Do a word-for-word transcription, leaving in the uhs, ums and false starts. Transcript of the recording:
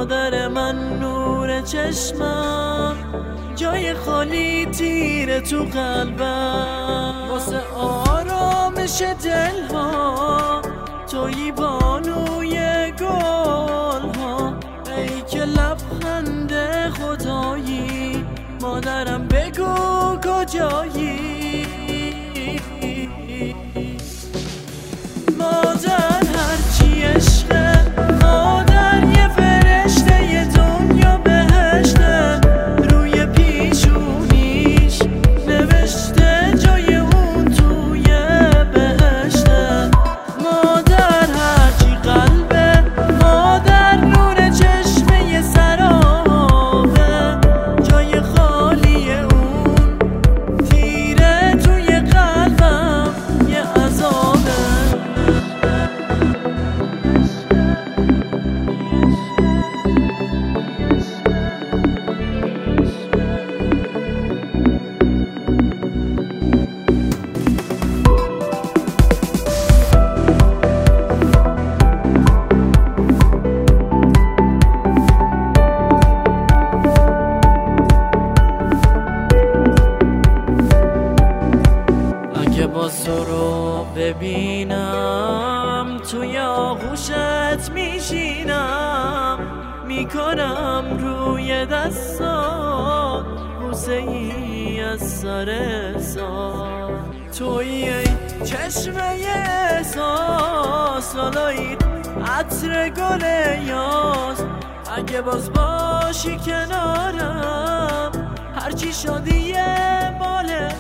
مادر من نور چشمم، جای خالی تیره تو قلبم. واسه آرامش دلها تویی بانوی گلها، ای که لبخند خدایی مادرم بگو کجایی. مادر هرچی عشقه، مادر یه فرشته یه دنیا بهشته، روی پیشونیش نوشته جای اون توی بهشته. مادر هرچی قلبه، مادر نور چشمه یه سرابه، جای خالی اون تیره توی قلبم یه عذابه. اگه باز تو رو ببینم توی آغوشت میشینم، میکنم روی دستات بوسه ای از سر سال. توی ای چشمه احساس، لالایی عطر گل یاس. اگه باز باشی کنارم هرچی شادیه باله